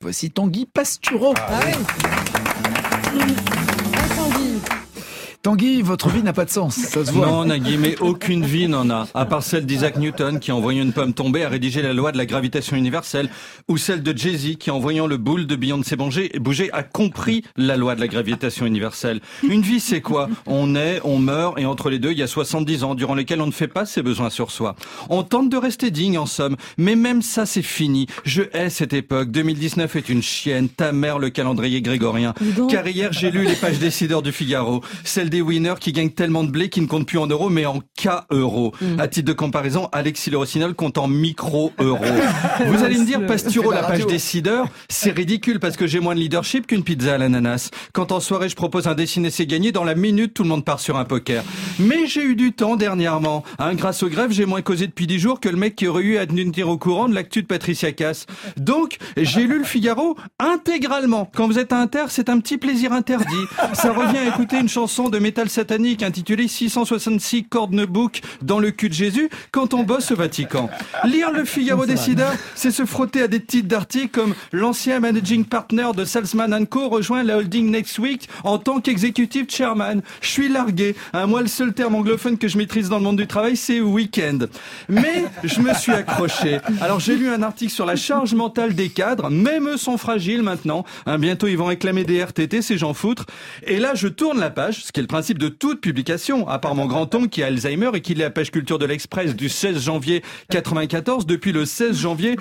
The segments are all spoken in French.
Voici Tanguy Pastureau. Tanguy, votre vie n'a pas de sens, ça se voit. Non, Nagui, mais aucune vie n'en a, à part celle d'Isaac Newton, qui en voyant une pomme tomber a rédigé la loi de la gravitation universelle, ou celle de Jay-Z, qui en voyant le boule de Beyoncé bouger a compris la loi de la gravitation universelle. Une vie, c'est quoi? On naît, on meurt, et entre les deux, il y a 70 ans, durant lesquels on ne fait pas ses besoins sur soi. On tente de rester digne, en somme, mais même ça, c'est fini. Je hais cette époque. 2019 est une chienne, ta mère, le calendrier grégorien. Car hier, j'ai lu les pages décideurs du Figaro, celle des winners qui gagnent tellement de blé qu'ils ne comptent plus en euros mais en K-euros. À titre de comparaison, Alexis Le Rossignol compte en micro-euros. Vous allez me dire, Pastureau, la page décideur, c'est ridicule parce que j'ai moins de leadership qu'une pizza à l'ananas. Quand en soirée je propose un dessiner c'est gagné, dans la minute tout le monde part sur un poker. Mais j'ai eu du temps dernièrement. Grâce aux grèves, j'ai moins causé depuis 10 jours que le mec qui aurait eu à tenir au courant de l'actu de Patricia Cass. Donc, j'ai lu le Figaro intégralement. Quand vous êtes inter, c'est un petit plaisir interdit. Ça revient à écouter une chanson de métal satanique intitulée 666 Cornebook dans le cul de Jésus quand on bosse au Vatican. Lire le Figaro décideur, c'est se frotter à des titres d'articles comme l'ancien managing partner de Salzman & Co rejoint la holding next week en tant qu'executive chairman. Je suis largué. Moi, le seul terme anglophone que je maîtrise dans le monde du travail, c'est week-end. Mais je me suis accroché. Alors, j'ai lu un article sur la charge mentale des cadres. Même eux sont fragiles maintenant. Bientôt, ils vont réclamer des RTT, ces gens foutres. Et là, je tourne la page, ce qui est le principe de toute publication, à part mon grand-oncle qui a Alzheimer et qui lit la page culture de l'Express du 16 janvier 94 depuis le 16 janvier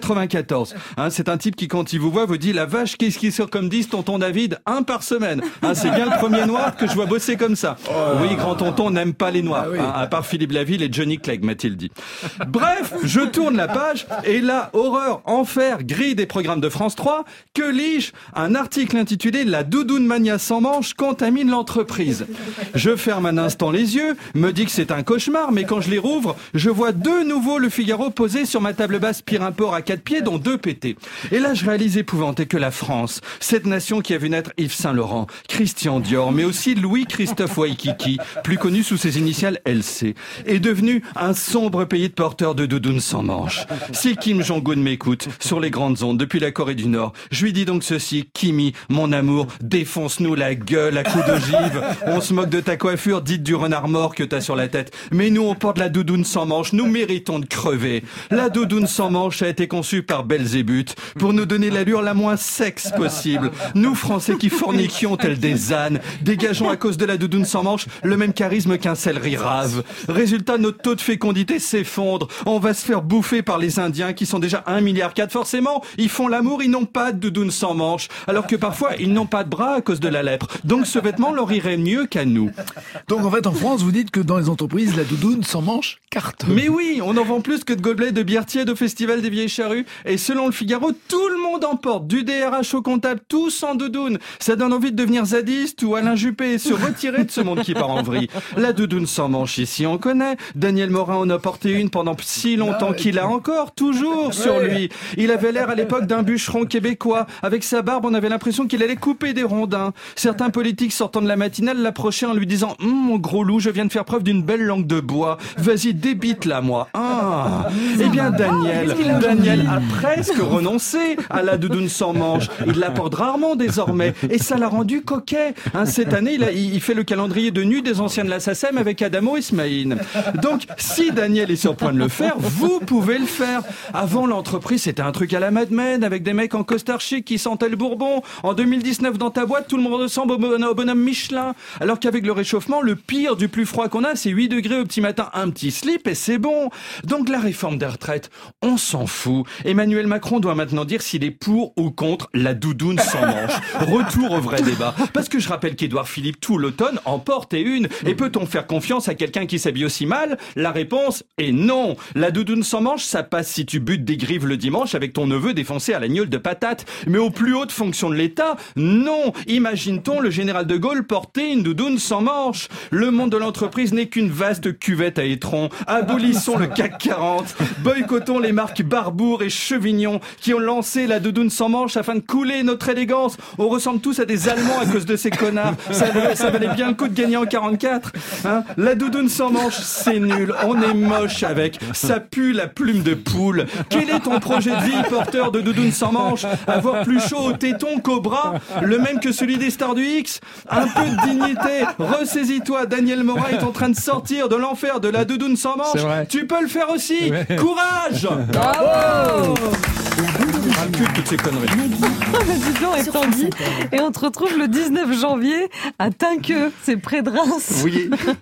94. C'est un type qui, quand il vous voit, vous dit « La vache, qu'est-ce qu'il sort comme 10, tonton David ?» Un par semaine. C'est bien le premier noir que je vois bosser comme ça. Oui, grand-tonton n'aime pas les noirs, à part Philippe Laville et Johnny Clegg, m'a-t-il dit. Bref, je tourne la page et là, horreur, enfer, grille des programmes de France 3, que lis-je? Un article intitulé « La doudoune mania sans manche contamine l'entreprise ». Je ferme un instant les yeux, me dis que c'est un cauchemar, mais quand je les rouvre, je vois de nouveau le Figaro posé sur ma table basse pire-import à 4 pieds, dont 2 pétés. Et là, je réalise épouvanté que la France, cette nation qui a vu naître Yves Saint-Laurent, Christian Dior, mais aussi Louis-Christophe Waikiki, plus connu sous ses initiales LC, est devenu un sombre pays de porteurs de doudounes sans manches. Si Kim Jong-un m'écoute sur les grandes ondes depuis la Corée du Nord, je lui dis donc ceci: Kimi, mon amour, défonce-nous la gueule à coups d'ogive. On se moque de ta coiffure dite du renard mort que t'as sur la tête. Mais nous, on porte la doudoune sans manches. Nous méritons de crever. La doudoune sans manches a été conçue par Belzébuth pour nous donner l'allure la moins sexe possible. Nous, Français qui forniquions tels des ânes, dégageons à cause de la doudoune sans manches le même charisme qu'un céleri rave. Résultat, notre taux de fécondité s'effondre. On va se faire bouffer par les Indiens qui sont déjà 1,4 milliard. Forcément, ils font l'amour, ils n'ont pas de doudoune sans manches. Alors que parfois, ils n'ont pas de bras à cause de la lèpre. Donc ce vêtement leur irait mieux qu'à nous. Donc en fait, en France, vous dites que dans les entreprises, la doudoune sans manches cartonne. Mais oui, on en vend plus que de gobelets de bière tiède au Festival des Vieilles Charrues. Et selon le Figaro, tout le monde en porte. Du DRH au comptable, tous en doudoune. Ça donne envie de devenir zadiste ou Alain Juppé et se retirer de ce monde qui part en vrille. La doudoune sans manches, ici on connaît. Daniel Morin en a porté une pendant si longtemps qu'il a encore, toujours sur lui. Il avait l'air à l'époque d'un bûcheron québécois. Avec sa barbe, on avait l'impression qu'il allait couper des rondins. Certains politiques sortant de la matinale l'approchaient en lui disant « Mon gros loup, je viens de faire preuve d'une belle langue de bois. Vas-y, débite-la, moi. » Eh bien, Daniel a presque renoncé à la doudoune sans manches. Il la porte rarement désormais. Et ça l'a rendu coquet. Cette année, il fait le calendrier de nu des anciens de la SACEM avec Adamo et Smaïn. Donc, si Daniel est sur le point de le faire, vous pouvez le faire. Avant, l'entreprise, c'était un truc à la Mad Men avec des mecs en costard chic qui sentaient le bourbon. En 2019, dans ta boîte, tout le monde ressemble au bonhomme Michelin. Alors qu'avec le réchauffement, le pire du plus froid qu'on a, c'est 8 degrés au petit matin, un petit slip et c'est bon. Donc la réforme des retraites, on s'en fout. Emmanuel Macron doit maintenant dire s'il est pour ou contre la doudoune sans manches. Retour au vrai débat. Parce que je rappelle qu'Édouard Philippe, tout l'automne, en portait une. Et peut-on faire confiance à quelqu'un qui s'habille aussi mal? La réponse est non. La doudoune sans manches, ça passe si tu butes des grives le dimanche avec ton neveu défoncé à la gnôle de patate. Mais aux plus hautes fonctions de l'État, non. Imagine-t-on le général de Gaulle porter une doudoune sans manches. Le monde de l'entreprise n'est qu'une vaste cuvette à étrons. Abolissons le CAC 40. Boycottons les marques Barbour et Chevignon qui ont lancé la doudoune sans manches afin de couler notre élégance. On ressemble tous à des Allemands à cause de ces connards. Ça valait bien le coup de gagner en 44. Hein, la doudoune sans manches, c'est nul. On est moche avec. Ça pue la plume de poule. Quel est ton projet de vie, porteur de doudoune sans manches? Avoir plus chaud au téton qu'au bras? Le même que celui des stars du X? Un peu de dignité. Ressaisis-toi. Daniel Morin est en train de sortir de l'enfer de la doudoune sans manches. Tu peux le faire aussi. Ouais. Courage. Bravo. Toutes ces conneries. Dis donc, et Tanguy. Et on te retrouve le 19 janvier à Tinqueux, c'est près de Reims. Oui.